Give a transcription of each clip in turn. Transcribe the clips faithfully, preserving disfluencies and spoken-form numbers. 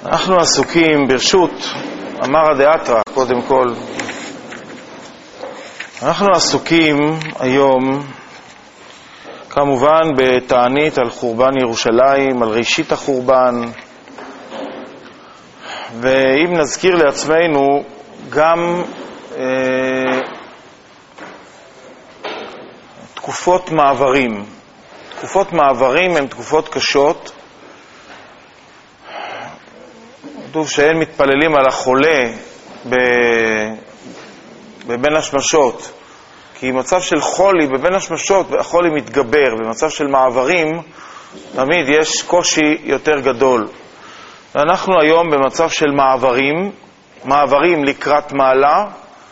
אנחנו עסוקים ברשות אמר הדאתרא, קודם כל אנחנו עסוקים היום כמובן בתענית על חורבן ירושלים, על ראשית החורבן, ואם נזכיר לעצמנו גם אה, תקופות מעברים. תקופות מעברים הן תקופות קשות. כתוב שאין מתפללים על החולה בבין השמשות, כי מצב של חולי בבין השמשות החולי מתגבר. במצב של מעברים תמיד יש קושי יותר גדול, ואנחנו היום במצב של מעברים מעברים לקראת מעלה,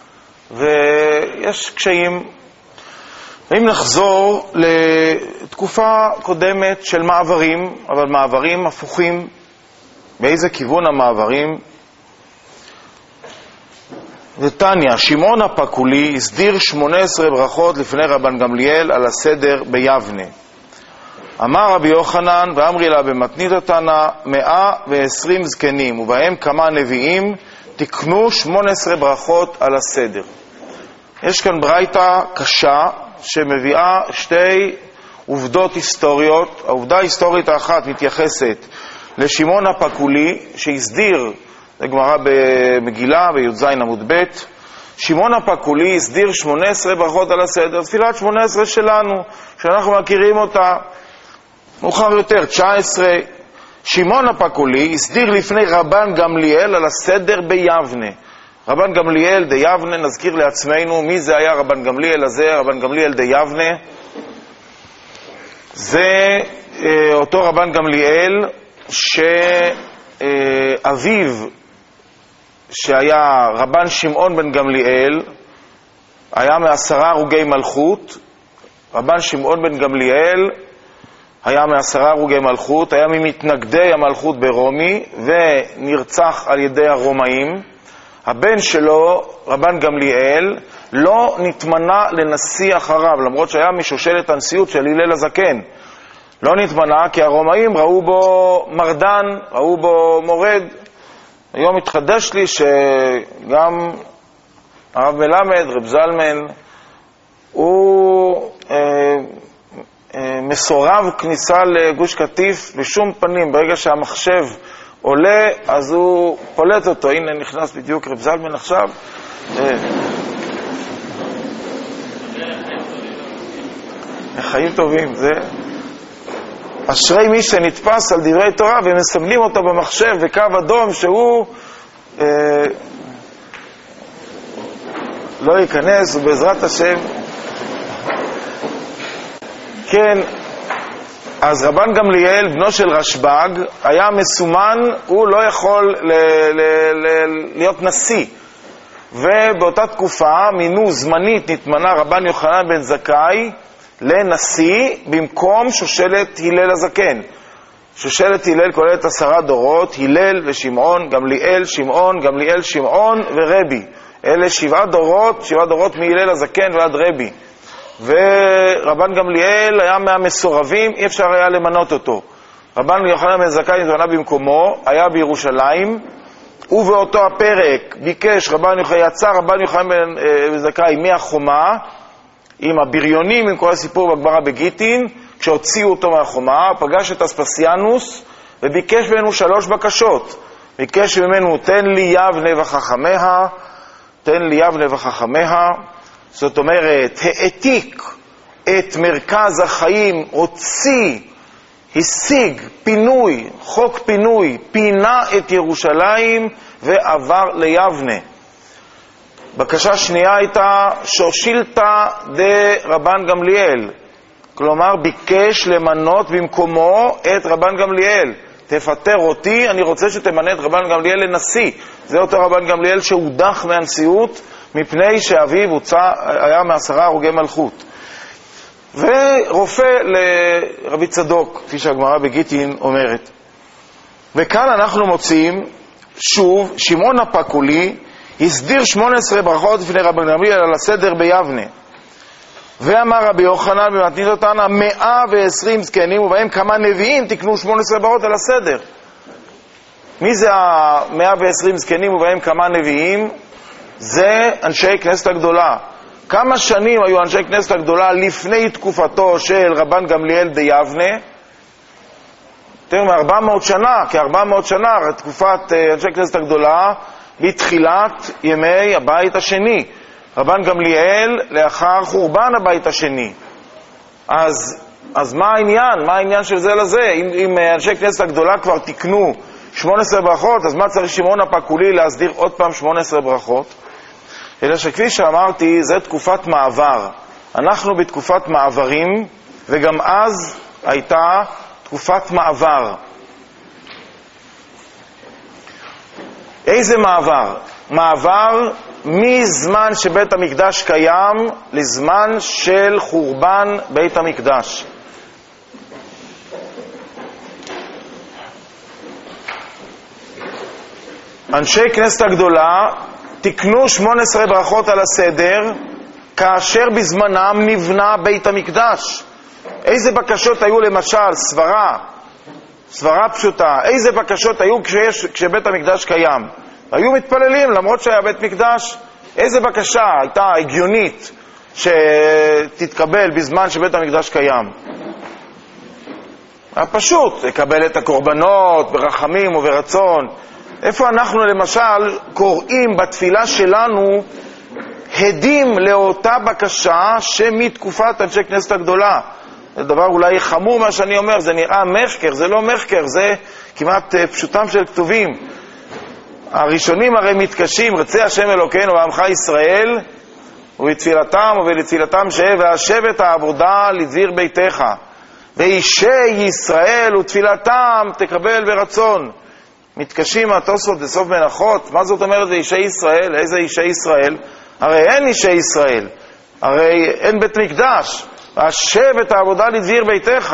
ויש קשיים. ואם נחזור לתקופה קודמת של מעברים, אבל מעברים הפוכים, באיזה כיוון המעברים? ותניא, שמעון הפקולי הסדיר שמונה עשרה ברכות לפני רבן גמליאל על הסדר ביבנה. אמר רבי יוחנן ואמרי לה במתניתא תנא, מאה ועשרים זקנים ובהם כמה נביאים תקנו שמונה עשרה ברכות על הסדר. יש כאן ברייתא קשה שמביאה שתי עובדות היסטוריות. העובדה ההיסטורית האחת מתייחסת לשמעון הפקולי שהסדיר, זה גמרא במגילה בי"ז עמוד ב', שמעון הפקולי הסדיר שמונה עשרה ברכות על הסדר, תפילת שמונה עשרה שלנו שאנחנו מכירים אותה מאוחר יותר, תשע עשרה. שמעון הפקולי הסדיר לפני רבן גמליאל על הסדר ביבנה. רבן גמליאל די יבנה, נזכיר לעצמנו מי זה היה רבן גמליאל הזה. רבן גמליאל די יבנה זה אה, אותו רבן גמליאל שאביו שהיה רבן שמעון בן גמליאל היה מעשרה הרוגי מלכות. רבן שמעון בן גמליאל היה מעשרה הרוגי מלכות, היה ממתנגדי המלכות ברומי ונרצח על ידי הרומאים. הבן שלו, רבן גמליאל, לא נתמנה לנשיא אחריו, למרות שהיה משושלת הנשיאות של הלל הזקן. לא נתמנה כי הרומאים ראו בו מרדן, ראו בו מורד. היום התחדש לי שגם הרב מלמד, רב זלמן, הוא אה, אה, מסורב כניסה לגוש קטיף בשום פנים. ברגע שהמחשב עולה אז הוא פולט אותו. הנה נכנס בדיוק רב זלמן עכשיו. אה, חיים טובים, זה אשרי מי שנתפס על דברי תורה ומסמלים אותו במחשב וקו אדום שהוא אה, לא ייכנס, ובעזרת השם. כן, אז רבן גמליאל בנו של רשב"ג היה מסומן, הוא לא יכול ל- ל- ל- להיות נשיא, ובאותה תקופה מינו זמנית, נתמנה רבן יוחנן בן זכאי לנשיא במקום שושלת הלל הזקן. שושלת הלל כוללת עשרה דורות, הלל ושמעון, גמליאל, שמעון, גמליאל, שמעון ורבי. אלה שבעה דורות, שבעה דורות מהלל הזקן ועד רבי. ורבן גמליאל היה מהמסורבים, אי אפשר היה למנות אותו. רבן יוחנן בן זכאי נתמנה במקומו, היה בירושלים, ובאותו הפרק ביקש רבן יוחנן, יצא רבן יוחנן בן זכאי מהחומה, עם הבריונים, עם כל הסיפור בגמרא בגיטין. כשהוציאו אותו מהחומה, פגש את אספסיאנוס וביקש ממנו שלוש בקשות. ביקש ממנו, תן לי יבנה וחכמיה, תן לי יבנה וחכמיה. זאת אומרת, העתיק את מרכז החיים, הוציא, השיג פינוי, חוק פינוי, פינה את ירושלים ועבר ליבנה. בקשה שנייה הייתה שושילתא דרבן גמליאל, כלומר ביקש למנות במקומו את רבן גמליאל. תפטר אותי, אני רוצה שתמנה את רבן גמליאל לנשיא. זה אותו רבן גמליאל שהודח מהנשיאות מפני שאביו הוצא, היה מעשרה הרוגי מלכות. ורופא לרבי צדוק, כפי שהגמרא בגיטין אומרת. וכאן אנחנו מוצאים שוב שמעון הפקולי הסדיר שמונה עשרה ברכות לפני רבן גמליאל על הסדר ביבנה. ואמר רבי יוחנן במתניתא תנא, מאה ועשרים זקנים ובהם כמה נביאים תקנו שמונה עשרה ברכות על הסדר. מי זה ה-מאה ועשרים זקנים ובהם כמה נביאים? זה אנשי כנסת הגדולה. כמה שנים היו אנשי כנסת הגדולה לפני תקופתו של רבן גמליאל דיבנה? יותר מ-ארבע מאות שנה, כ-ארבע מאות שנה, תקופת אנשי כנסת הגדולה, בתחילת ימי הבית השני. רבן גמליאל לאחר חורבן הבית השני. אז, אז מה העניין? מה העניין של זה לזה? אם, אם אנשי כנסת הגדולה כבר תקנו שמונה עשרה ברכות, אז מה צריך שמעון הפקולי להסדיר עוד פעם שמונה עשרה ברכות? אלא שכפי שאמרתי, זה תקופת מעבר. אנחנו בתקופת מעברים, וגם אז הייתה תקופת מעבר. איזה מעבר? מעבר מזמן שבית המקדש קיים לזמן של חורבן בית המקדש. אנשי כנסת הגדולה תקנו שמונה עשרה ברכות על הסדר כאשר בזמנם נבנה בית המקדש. איזה בקשות היו למשל? סברה, סברה פשוטה. איזה בקשות היו כשיש, כשבית המקדש קיים? היו מתפללים למרות שהיה בית מקדש. איזה בקשה הייתה הגיונית שתתקבל בזמן שבית המקדש קיים? פשוט, לקבל את הקורבנות ברחמים וברצון. איפה אנחנו למשל קוראים בתפילה שלנו הדים לאותה בקשה שמתקופת אנשי כנסת הגדולה? זה דבר אולי חמור מה שאני אומר, זה נראה מחקר, זה לא מחקר, זה כמעט פשוטם של כתובים. הראשונים הרי מתקשים, רצה השם אלוקינו ועמך ישראל, ובתפילתם ובתפילתם שב, והשב את העבודה לדביר ביתך, ואישי ישראל ותפילתם תקבל ברצון. מתקשים התוספות בסוף מנחות, מה זאת אומרת זה אישי ישראל? איזה אישי ישראל? הרי אין אישי ישראל, הרי אין בית מקדש, והשב את העבודה לדביר ביתך.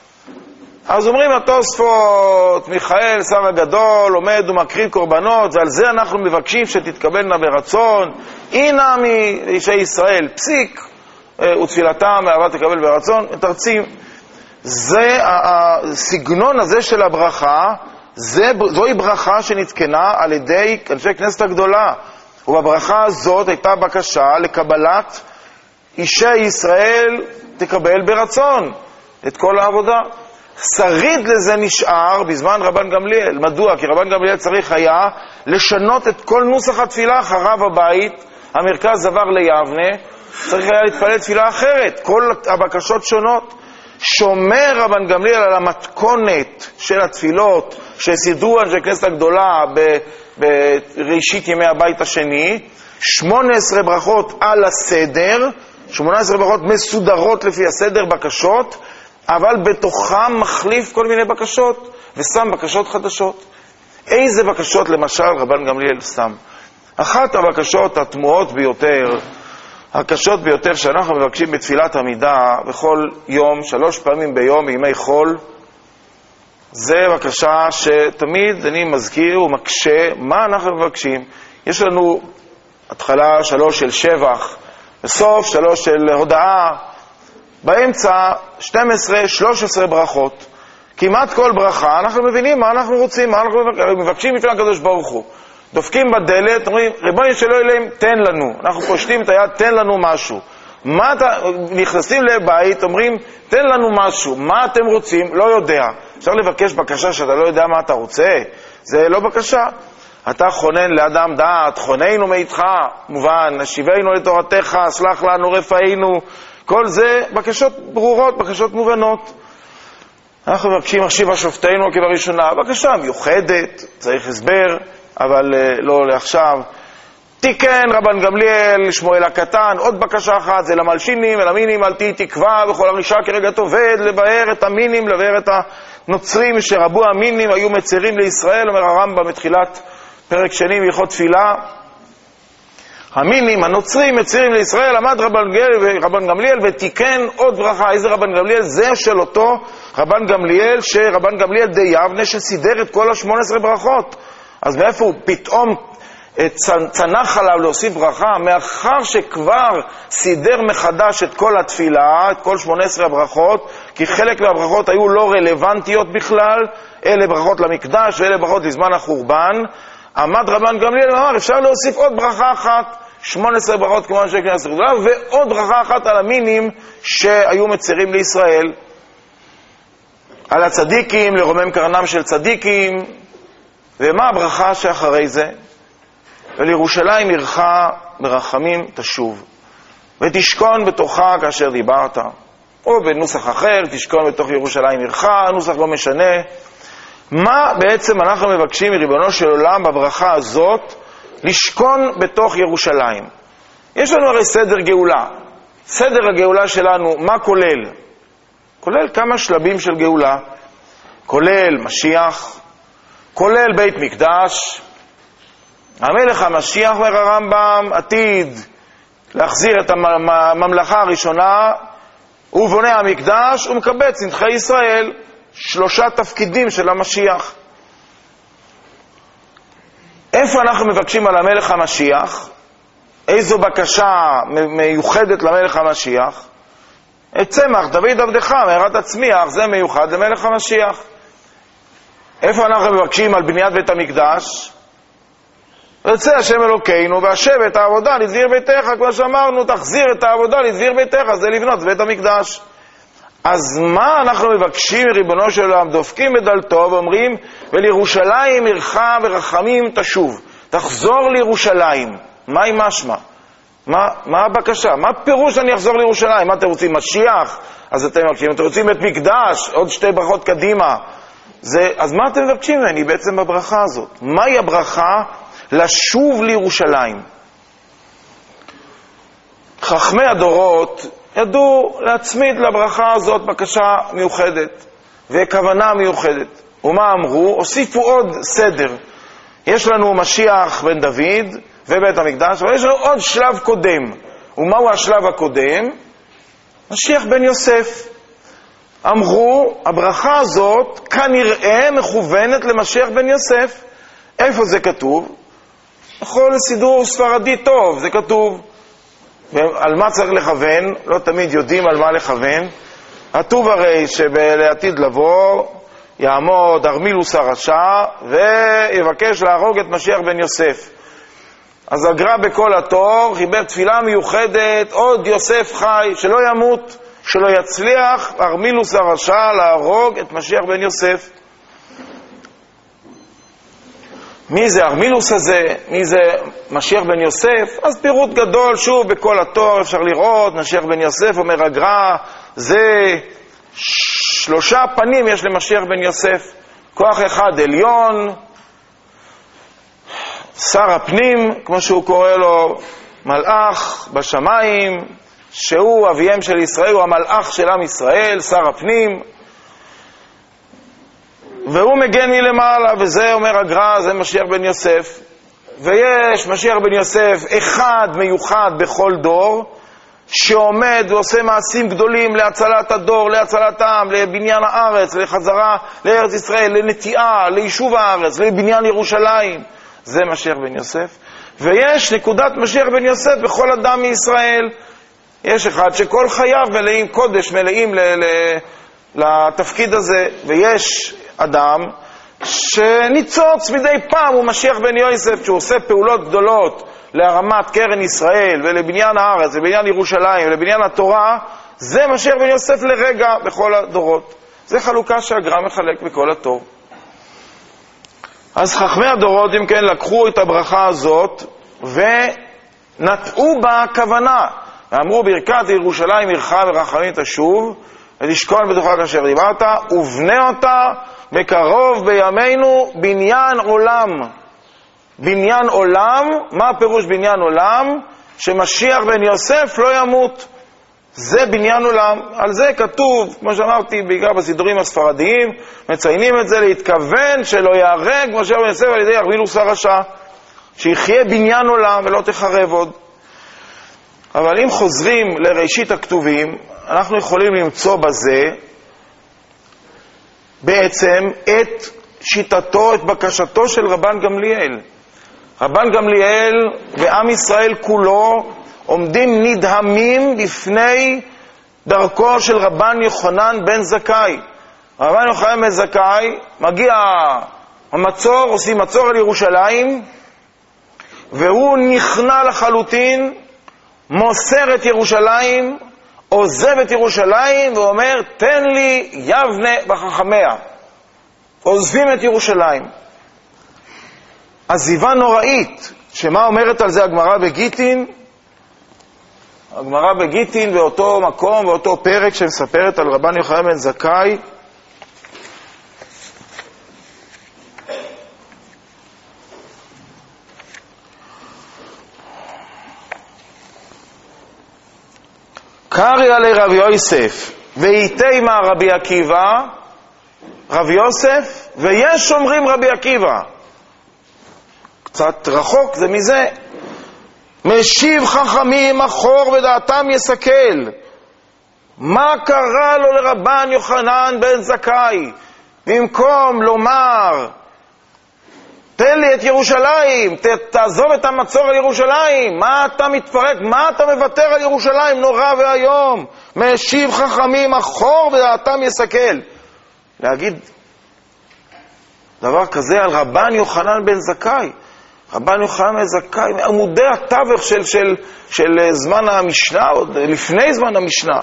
אז אומרים התוספות, מיכאל שר הגדול עומד ומקריב קורבנות, ועל זה אנחנו מבקשים שתתקבלנה ברצון. הנה מאישי ישראל, פסיק, ותפילתם ואהבה תקבל ברצון. תרצים, זה הסגנון הזה של הברכה, זה, זוהי ברכה שנתקנה על ידי אנשי כנסת הגדולה, ובברכה הזאת הייתה בקשה לקבלת אישי ישראל תקבל ברצון את כל העבודה. שריד לזה נשאר בזמן רבן גמליאל. מדוע? כי רבן גמליאל צריך היה לשנות את כל נוסח התפילה. חרב הבית, המרכז עבר ליבנה, צריך היה להתפלל תפילה אחרת. כל הבקשות שונות. שומר רבן גמליאל על המתכונת של התפילות שסידרו אנשי כנסת הגדולה בראשית ימי הבית השני, שמונה עשרה ברכות על הסדר, שמונה עשרה ברכות מסודרות לפי הסדר בקשות, אבל בתוכם מחליף כל מיני בקשות ושם בקשות חדשות. איזה בקשות למשל רבן גמליאל שם? אחת הבקשות התמוהות ביותר, הקשות ביותר שאנחנו מבקשים בתפילת עמידה בכל יום, שלוש פעמים ביום בימי חול, זה בקשה שתמיד אני מזכיר ומקשה מה אנחנו מבקשים. יש לנו התחלה שלוש של שבח, בסוף שלוש של הודעה, באמצע שתים עשרה שלוש עשרה ברכות. כמעט כל ברכה אנחנו מבינים מה אנחנו רוצים, מה אנחנו מבקשים לפני הקדוש ברוך הוא. דופקים בדלת, אומרים, ריבונו של עולם, תן לנו. אנחנו פושטים את היד, תן לנו משהו. מה אתה, נכנסים לבית, אומרים, תן לנו משהו. מה אתם רוצים? לא יודע. אפשר לבקש בקשה שאתה לא יודע מה אתה רוצה? זה לא בקשה. אתה חונן לאדם דעת, חוננו מאיתך, מובן, נשיבנו לתורתך, סלח לנו, רפאינו. כל זה בקשות ברורות, בקשות מובנות. אנחנו מבקשים מחשיב השופטנו כבראשונה, בקשה מיוחדת, צריך הסבר, אבל לא לעכשיו. תיקן רבן גמליאל, שמואל הקטן, עוד בקשה אחת, זה למלשינים ולמינים, אל תהי תקווה, וכל הרישה כרגע תובד, לבאר את המינים, לבאר את הנוצרים, שרבו המינים היו מצרים לישראל, אומר הרמב"ם בתחילת פרק שני בהלכות תפילה. המינים, הנוצרים, מצרים לישראל, עמד רבן גמליאל, רבן גמליאל ותיקן עוד ברכה. איזה רבן גמליאל? זה של אותו רבן גמליאל, שרבן גמליאל די יבנה, שסידר את כל השמונה עשרה ברכות. אז מאיפה הוא פתאום צנח עליו להוסיף ברכה, מאחר שכבר סידר מחדש את כל התפילה, את כל שמונה עשרה הברכות, כי חלק מהברכות היו לא רלוונטיות בכלל, אלה ברכות למקדש ואלה ברכות לזמן החורבן. עמד רבן גמליאל ואמר, אפשר להוסיף עוד ברכה אחת, שמונה עשרה ברכות כמו אנשי כנסת גדולה, ועוד ברכה אחת על המינים שהיו מצרים לישראל, על הצדיקים, לרומם קרנם של צדיקים. ומה הברכה שאחרי זה? ולירושלים עירך ברחמים תשוב, ותשכון בתוכה כאשר דיברת. או בנוסח אחר, תשכון בתוך ירושלים עירך, הנוסח לא משנה. מה בעצם אנחנו מבקשים מריבונו של עולם בברכה הזאת? לשכון בתוך ירושלים. יש לנו הרי סדר גאולה. סדר הגאולה שלנו, מה כולל? כולל כמה שלבים של גאולה. כולל משיח, כולל בית מקדש. המלך המשיח, אומר הרמב"ם, עתיד להחזיר את הממלכה הראשונה, הוא בונה המקדש, הוא מקבץ נדחי ישראל. שלושה תפקידים של המשיח. איפה אנחנו מבקשים על המלך המשיח? איזו בקשה מיוחדת למלך המשיח? את צמח דוד עבדך מהרת הצמיח, זה מיוחד למלך המשיח. איפה אנחנו מבקשים על בניית בית המקדש? רצה השם אלוקינו והשב את העבודה לדביר ביתך, כמו שאמרנו, תחזיר את העבודה לדביר ביתך, זה לבנות בית המקדש. אז מה אנחנו מבקשים ריבונו של עולם? דופקים בדלתו ואומרים, ולירושלים עירך ברחמים תשוב, תחזור לירושלים. מה עם משמע? מה, מה הבקשה? מה פירוש אני אחזור לירושלים? מה אתם רוצים? משיח? אז אתם מבקשים. אתם רוצים בית מקדש? עוד שתי ברכות קדימה. זה, אז מה אתם מבקשים ממני בעצם בברכה הזאת? מהי הברכה? לשוב לירושלים. חכמי הדורות ידעו להצמיד לברכה הזאת בקשה מיוחדת וכוונה מיוחדת. ומה אמרו? הוסיפו עוד סדר. יש לנו משיח בן דוד ובית המקדש, אבל יש לנו עוד שלב קודם. ומהו השלב הקודם? משיח בן יוסף. אמרו, הברכה הזאת כנראה מכוונת למשיח בן יוסף. איפה זה כתוב? בכל סידור ספרדי טוב זה כתוב. על מה צריך לכוון? לא תמיד יודעים על מה לכוון. כתוב הרי שבלעתיד לבוא יעמוד ארמילוס הרשע ויבקש להרוג את משיח בן יוסף. אז הגר"א בכל התור חיבר תפילה מיוחדת, עוד יוסף חי, שלא ימות, שלא יצליח ארמילוס הרשע להרוג את משיח בן יוסף. מי זה ארמילוס הזה? מי זה משיח בן יוסף? אז פירוט גדול, שוב, בכל התור אפשר לראות, משיח בן יוסף, אומר הגר"א, זה שלושה פנים יש למשיח בן יוסף. כוח אחד עליון, שר הפנים, כמו שהוא קורא לו, מלאך בשמיים, שהוא אביהם של ישראל, הוא המלאך של עם ישראל, שר הפנים, והוא מגן מלמעלה, וזה אומר הגר"א, זה משיח בן יוסף. ויש משיח בן יוסף אחד מיוחד בכל דור, שעומד ועושה מעשים גדולים להצלת הדור, להצלת העם, לבניין הארץ, לחזרה לארץ ישראל, לנטיעה, ליישוב הארץ, לבניין ירושלים. זה משיח בן יוסף. ויש נקודת משיח בן יוסף בכל אדם מישראל. יש אחד שכל חייו מלאים, קודש מלאים ל- ל- לתפקיד הזה, ויש אדם שניצוץ מדי פעם הוא משיח בן יוסף, שהוא עושה פעולות גדולות להרמת קרן ישראל ולבניין הארץ ולבניין ירושלים ולבניין התורה. זה משיח בן יוסף לרגע בכל הדורות. זה חלוקה שהגר"א מחלק בכל התור. אז חכמי הדורות, אם כן, לקחו את הברכה הזאת ונטעו בה כוונה, ואמרו ברכת ירושלים עירך ברחמים תשוב ותשכון בתוכה כאשר דיברת, ובנה אותה בקרוב בימינו בניין עולם. בניין עולם, מה הפירוש בניין עולם? שמשיח בן יוסף לא ימות. זה בניין עולם. על זה כתוב, כמו שאמרתי, בעיקר בסידורים הספרדיים, מציינים את זה, להתכוון שלא יהרג משיח בן יוסף על ידי ארמילוס הרשע, שיחיה בניין עולם ולא תחרב עוד. אבל אם חוזרים לראשית הכתובים, אנחנו יכולים למצוא בזה בעצם את שיטתו, את בקשתו של רבן גמליאל. רבן גמליאל ועם ישראל כולו עומדים נדהמים בפני דרכו של רבן יוחנן בן זכאי. רבן יוחנן בן זכאי, מגיע המצור, עושים מצור על ירושלים, והוא נכנע לחלוטין, מוסר את ירושלים, עוזב את ירושלים ואומר, תן לי יבנה וחכמיה. עוזבים את ירושלים. עזיבה נוראית, שמה אומרת על זה הגמרא בגיטין? הגמרא בגיטין באותו מקום, באותו פרק שמספרת על רבן יוחנן בן זכאי, קריא לרב יוסף ואיתימה רבי עקיבא, רב יוסף, ויש אומרים רבי עקיבא. קצת רחוק זה מזה. משיב חכמים אחור ודעתם יסכל. מה קרה לו לרבן יוחנן בן זכאי? במקום לומר, תן לי את ירושלים, ת, תעזוב את המצור על ירושלים, מה אתה מתפרק, מה אתה מוותר על ירושלים, נורא והיום. משיב חכמים אחור ודעתם יסכל. להגיד דבר כזה על רבן יוחנן בן זכאי. רבן יוחנן בן זכאי, מעמודי התווך של, של, של זמן המשנה, עוד לפני זמן המשנה.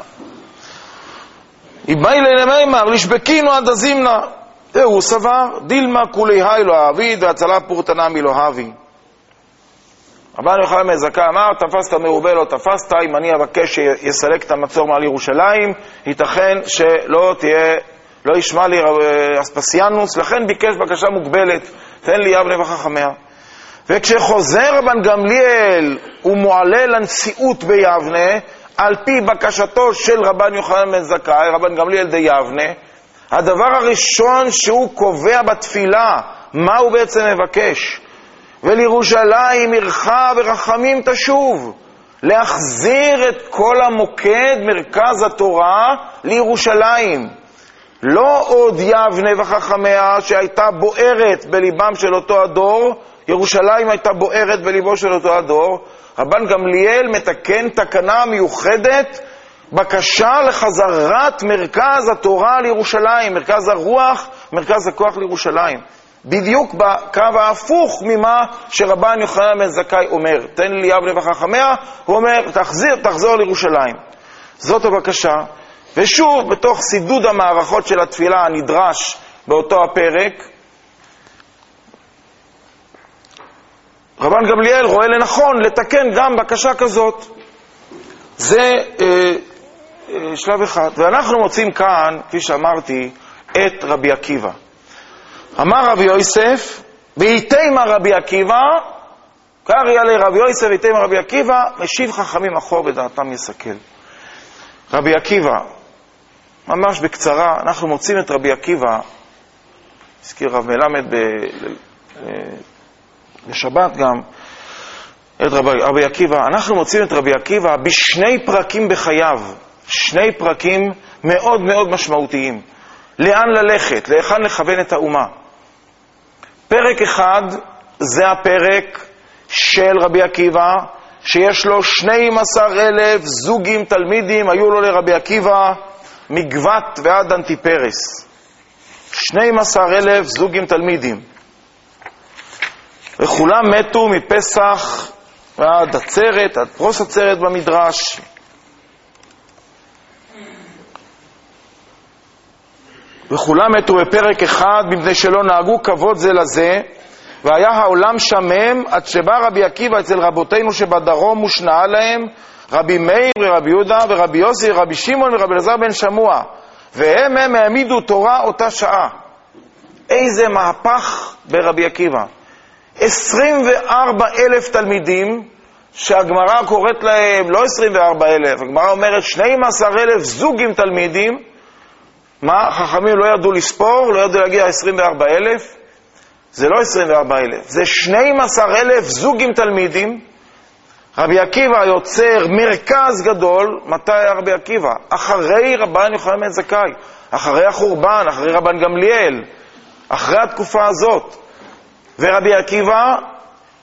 איבאי ללמימר, לשבקינו עד הזימנה. הוא סבר, דילמה כולי היי לא אהביד, והצלה פורטנה מלא אהבי. רבן יוחנן בן זכאי אמר, תפסת מרובה לא תפסת, אם אני אבקש שיסלק את המצור מעל ירושלים, ייתכן שלא תהיה, לא ישמע לי אספסיאנוס, לכן ביקש בקשה מוגבלת, תן לי יבנה וחכמיה. וכשחוזר רבן גמליאל הוא מועלה לנשיאות ביבנה, על פי בקשתו של רבן יוחנן בן זכאי, רבן גמליאל די יבנה, הדבר הראשון שהוא קובע בתפילה, מה הוא בעצם מבקש? ולירושלים עירך ורחמים תשוב, להחזיר את כל המוקד, מרכז התורה, לירושלים. לא עוד יבנה וחכמיה שהייתה בוערת בליבם של אותו הדור, ירושלים הייתה בוערת בליבו של אותו הדור. רבן גמליאל מתקן תקנה מיוחדת, בקשה לחזרת מרכז התורה לירושלים, מרכז הרוח, מרכז הכוח לירושלים. בדיוק בקו ההפוך ממה שרבן יוחנן בן זכאי אומר, תן לי יבנה וחכמיה, הוא אומר, תחזיר, תחזור לירושלים. זאת הבקשה. ושוב, בתוך סידוד המערכות של התפילה הנדרש באותו הפרק, רבן גמליאל רואה לנכון לתקן גם בקשה כזאת. זה אה, אה, שלב אחד. ואנחנו מוצאים כאן, כפי שאמרתי, את רבי עקיבא. אמר רבי יוסף, ואיתימה רבי עקיבא, קריא לרבי יוסף ואיתימה רבי עקיבא, משיב חכמים אחור ודעתם יסכל. רבי עקיבא, ממש בקצרה, אנחנו מוצאים את רבי עקיבא, הזכיר רב מלמד ב... בשבת גם, את רבי, רבי עקיבא, אנחנו מוצאים את רבי עקיבא בשני פרקים בחייו, שני פרקים מאוד מאוד משמעותיים. לאן ללכת, להיכן לכוון את האומה. פרק אחד זה הפרק של רבי עקיבא, שיש לו שנים עשר אלף זוגים תלמידים, היו לו לרבי עקיבא מגבת ועד אנטיפרס. שנים עשר אלף זוגים תלמידים. וכולם מתו מפסח ועד עצרת, עד פרוס עצרת במדרש. וכולם מתו בפרק אחד, מפני שלא נהגו כבוד זה לזה, והיה העולם שמם, עד שבא רבי עקיבא אצל רבותינו שבדרום ושנעה להם, רבי מאיר ורבי יהודה ורבי יוסי ורבי שמעון ורבי אלעזר בן שמוע, והם הם העמידו תורה אותה שעה. איזה מהפך ברבי עקיבא. עשרים וארבע אלף תלמידים, שהגמרא קוראת להם לא עשרים וארבע אלף, הגמרא אומרת שנים עשר אלף זוגים תלמידים. מה? חכמים לא ידעו לספור, לא ידעו להגיע עשרים וארבע אלף. זה לא עשרים וארבע אלף, זה שנים עשר אלף זוגים תלמידים. רבי עקיבא יוצר מרכז גדול. מתי רבי עקיבא? אחרי רבן יוחנן בן זכאי, אחרי החורבן, אחרי רבן גמליאל, אחרי התקופה הזאת. ורבי עקיבא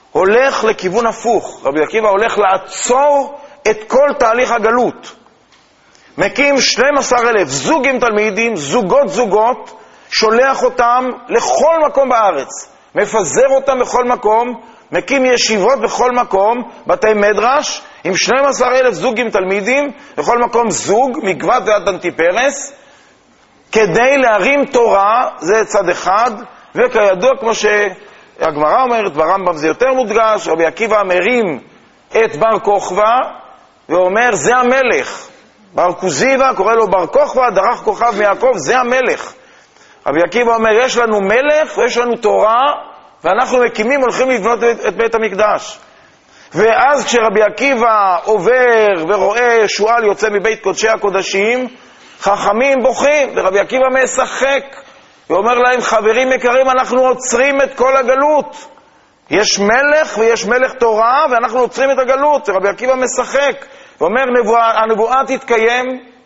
הולך לכיוון הפוך. רבי עקיבא הולך לעצור את כל תהליך הגלות. מקים שנים עשר אלף זוג עם תלמידים, זוגות זוגות, שולח אותם לכל מקום בארץ, מפזר אותם בכל מקום, מקים ישיבות בכל מקום, בתי מדרש, עם שנים עשר אלף זוג עם תלמידים, בכל מקום זוג, מגבת ועד אנטיפרס, כדי להרים תורה, זה צד אחד, וכידוע כמו שהגמרא אומרת, ברמב"ם זה יותר מודגש, רבי עקיבא מרים את בר כוכבא, ואומר זה המלך. בר כוזיבא קורא לו בר כוכבא, דרך כוכב מיעקב, זה המלך. רבי עקיבא אומר יש לנו מלך ויש לנו תורה, ואנחנו מקימים, הולכים לבנות את, את בית המקדש. ואז כשרבי עקיבא עובר ורואה שועל יוצא מבית קודשי הקודשים, חכמים בוכים, ורבי עקיבא משחק, ואומר להם, חברים יקרים, אנחנו עוצרים את כל הגלות. יש מלך ויש מלך תורה, ואנחנו עוצרים את הגלות. ורבי עקיבא משחק, ואומר, נבואה, הנבואה תתקיים,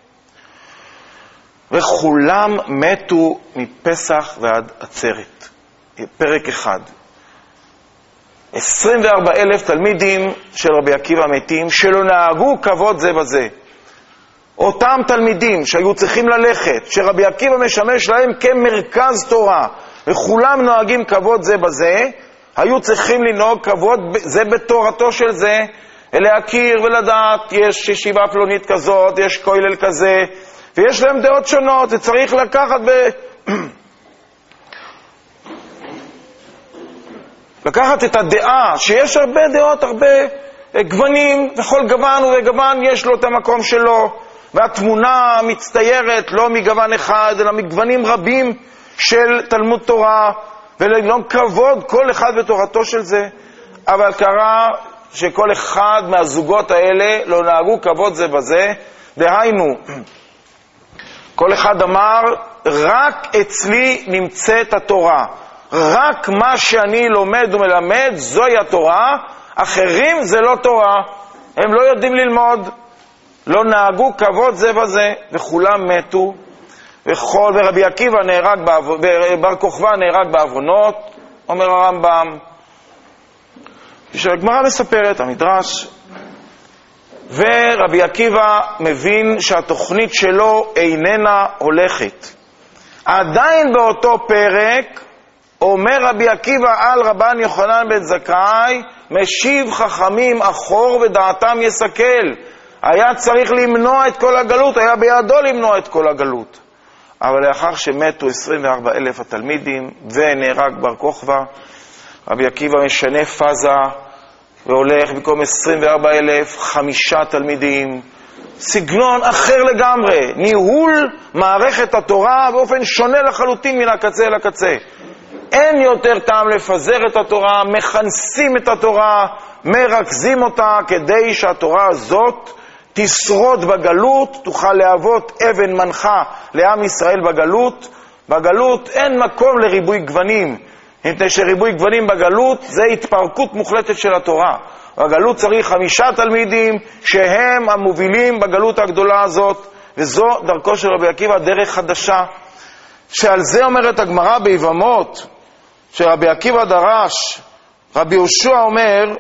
וכולם מתו מפסח ועד עצרת. פרק אחד. עשרים וארבעה אלף תלמידים של רבי עקיבא מתים, שלא נהגו כבוד זה בזה. אותם תלמידים שהיו צריכים ללכת, שרבי עקיבא משמש להם כמרכז תורה, וכולם נוהגים כבוד זה בזה, היו צריכים לנהוג כבוד זה בתורתו של זה, להכיר ולדעת, יש ישיבה פלונית כזאת, יש כולל כזה, ויש להם דעות שונות, זה צריך לקחת ב... לקחת את הדעה, שיש הרבה דעות, הרבה גוונים, וכל גוון וגוון יש לו את המקום שלו, והתמונה מצטיירת לא מגוון אחד, אלא מגוונים רבים של תלמוד תורה, ולגנום כבוד כל אחד בתורתו של זה. אבל קרה שכל אחד מהזוגות האלה לא נהגו כבוד זה בזה, דהיינו, כל אחד אמר, רק אצלי נמצאת התורה, רק מה שאני לומד ומלמד זוהי התורה, אחרים זה לא תורה, הם לא יודעים ללמוד, לא נהגו כבוד זה בזה, וכולם מתו, וכל, ורבי עקיבא נהרג, בר כוכבא נהרג בעוונות, אומר הרמב"ם, כשהגמרא מספרת, המדרש, ורבי עקיבא מבין שהתוכנית שלו איננה הולכת. עדיין באותו פרק, אומר רבי עקיבא על רבן יוחנן בן זכאי, משיב חכמים אחור ודעתם יסכל. היה צריך למנוע את כל הגלות, היה בידו למנוע את כל הגלות. אבל לאחר שמתו עשרים וארבעה אלף התלמידים ונהרג בר כוכבא, רבי עקיבא משנה פאזה והולך במקום עשרים וארבעה אלף, חמישה תלמידים, סגנון אחר לגמרי, ניהול מערכת התורה באופן שונה לחלוטין מן הקצה אל הקצה. אין יותר טעם לפזר את התורה, מכנסים את התורה, מרכזים אותה כדי שהתורה הזאת תשרוד בגלות, תוכל להוות אבן מנחה לעם ישראל בגלות. בגלות אין מקום לריבוי גוונים, מפני שריבוי גוונים בגלות זה התפרקות מוחלטת של התורה. בגלות צריך חמישה תלמידים שהם המובילים בגלות הגדולה הזאת, וזו דרכו של רבי עקיבא, דרך חדשה, שעל זה אומרת הגמרא ביבמות, שרבי עקיבא דרש, רבי יהושע אומר,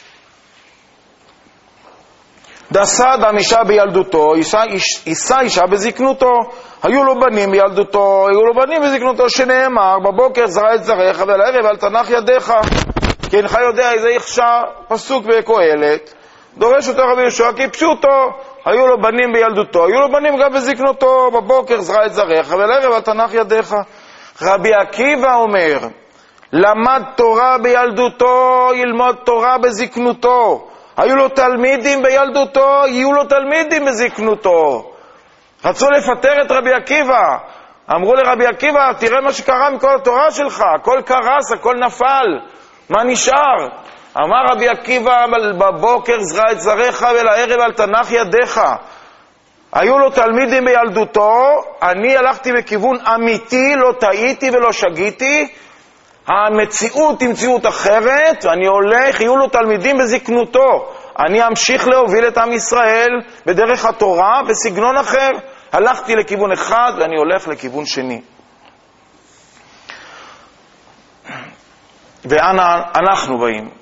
דסה אדם אישה בילדותו, יישא אישה בזקנותו, היו לו בנים בילדותו, היו לו בנים בזקנותו, שנאמר, בבוקר זרע את זרעך ולערב אל תנח ידיך, כי אינך יודע איזה יחשה, פסוק בקהלת, דורש אותו רבי יהושע, כי פשוטו, היו לו בנים בילדותו, היו לו בנים גם בזקנותו, בבוקר זרע את זרעך ולערב אל תנח ידיך. רבי עקיבא אומר, למד תורה בילדותו, ילמוד תורה בזקנותו. היו לו תלמידים בילדותו, יהיו לו תלמידים בזקנותו. רצו לפטר את רבי עקיבא. אמרו לרבי עקיבא, תראה מה שקרה מכל התורה שלך, הכל קרס, הכל נפל. מה נשאר? אמר רבי עקיבא, בבוקר זרע את זרעך ולערב אל תנח ידיך. היו לו תלמידים בילדותו, אני הלכתי בכיוון אמיתי, לא טעיתי ולא שגיתי. המציאות היא מציאות אחרת, ואני הולך, יהיו לו תלמידים בזקנותו. אני אמשיך להוביל את עם ישראל בדרך התורה, בסגנון אחר. הלכתי לכיוון אחד ואני הולך לכיוון שני. ואנה אנחנו באים?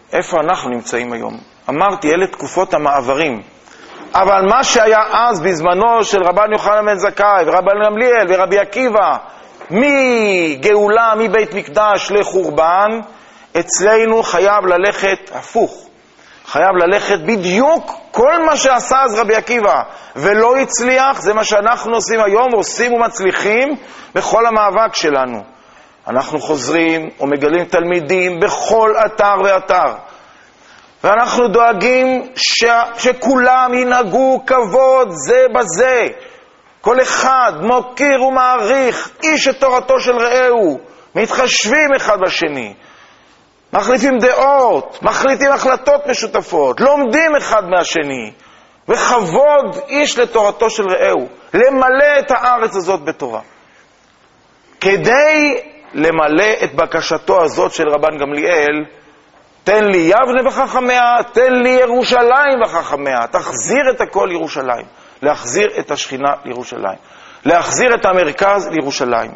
איפה אנחנו נמצאים היום? אמרתי, אלה תקופות המעברים. אבל מה שהיה אז בזמנו של רבן יוחנן בן זכאי ורבן גמליאל ורבי עקיבא, מגאולה, מבית מקדש לחורבן, אצלנו חייב ללכת הפוך. חייב ללכת בדיוק כל מה שעשה אז רבי עקיבא ולא הצליח, זה מה שאנחנו עושים היום, עושים ומצליחים בכל המאבק שלנו. אנחנו חוזרים ומגלים תלמידים בכל אתר ואתר, ואנחנו דואגים ש... שכולם ינהגו כבוד זה בזה, כל אחד מוקיר ומעריך איש את תורתו של רעהו, מתחשבים אחד בשני, מחליפים דעות, מחליטים החלטות משותפות, לומדים אחד מהשני, וכבוד איש לתורתו של רעהו, למלא את הארץ הזאת בתורה. כדי למלא את בקשתו הזאת של רבן גמליאל, תן לי יבנה וחכמיה, תן לי ירושלים וחכמיה, תחזיר את הכל לירושלים, להחזיר את השכינה לירושלים, להחזיר את המרכז לירושלים.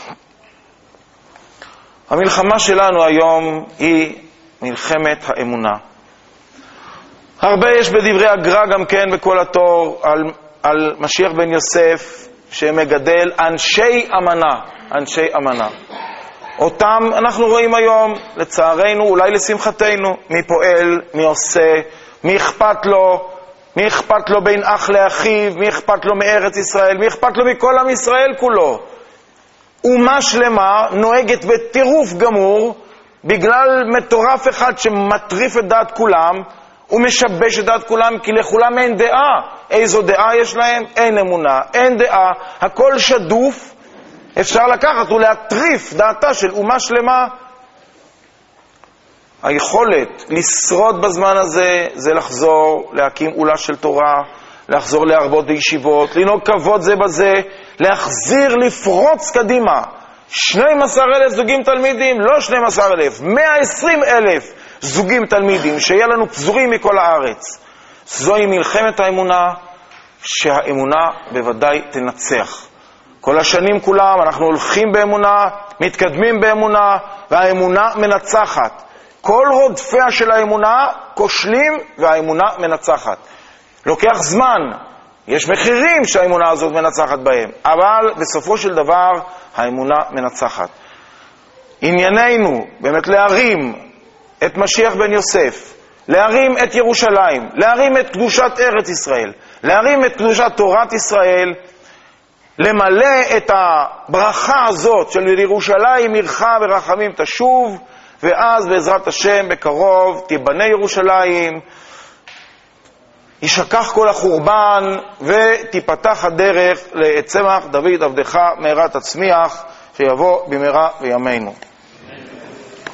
המלחמה שלנו היום היא מלחמת האמונה. הרבה יש בדברי הגר"א גם כן בכל התור על, על משיח בן יוסף שמגדל אנשי אמנה, אנשי אמנה. אותם אנחנו רואים היום, לצערנו, אולי לשמחתנו, מי פועל, מי עושה, מי אכפת לו, מי אכפת לו בין אח לאחיו, מי אכפת לו מארץ ישראל, מי אכפת לו מכל עם ישראל כולו. אומה שלמה נוהגת בטירוף גמור בגלל מטורף אחד שמטריף את דעת כולם ומשבש את דעת כולם, כי לכולם אין דעה. איזו דעה יש להם? אין אמונה, אין דעה, הכל שדוף. אפשר לקחת ולהטריף דעתה של אומה שלמה. היכולת לשרוד בזמן הזה זה לחזור להקים אולה של תורה, לחזור להרבות בישיבות, לנהוג כבוד זה בזה, להחזיר, לפרוץ קדימה. שנים עשר אלף זוגים תלמידים, לא שנים עשר אלף, מאה ועשרים אלף זוגים תלמידים, שיהיה לנו פזורים מכל הארץ. זוהי מלחמת האמונה, שהאמונה בוודאי תנצח. כל השנים כולם אנחנו הולכים באמונה, מתקדמים באמונה, והאמונה מנצחת. כל רודפיה של האמונה כושלים והאמונה מנצחת. לוקח זמן, יש מחירים שהאמונה הזאת מנצחת בהם, אבל בסופו של דבר האמונה מנצחת. ענייננו באמת להרים את משיח בן יוסף, להרים את ירושלים, להרים את קדושת ארץ ישראל, להרים את קדושת תורת ישראל, למלא את הברכה הזאת של ירושלים עירך ורחמים תשוב, ואז בעזרת השם בקרוב תיבנה ירושלים, ישכח כל החורבן ותיפתח הדרך לצמח דוד עבדך מהרה תצמיח, שיבוא במהרה בימינו.